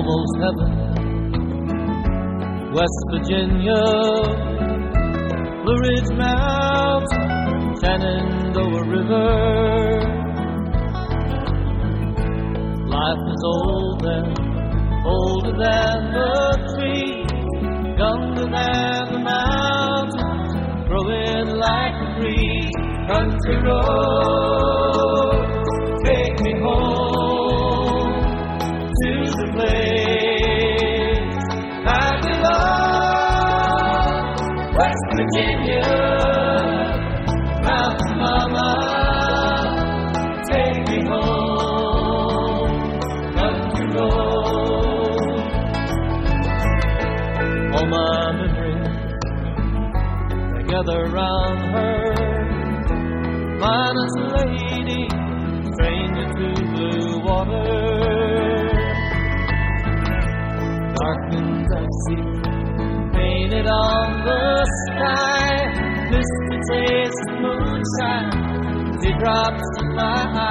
almost heaven. West Virginia, Blue Ridge Mountain, Shenandoah River. Life is old and older than the tree, younger than the mountains, growing like a tree. Country roads, take me home to the place I belong. West Virginia, Mountain Mama, take me home. Country road. All my memories together round her, minus a lady, stranger to blue water. Darkened sea, painted on the sky, misty taste of moonshine, teardrops in my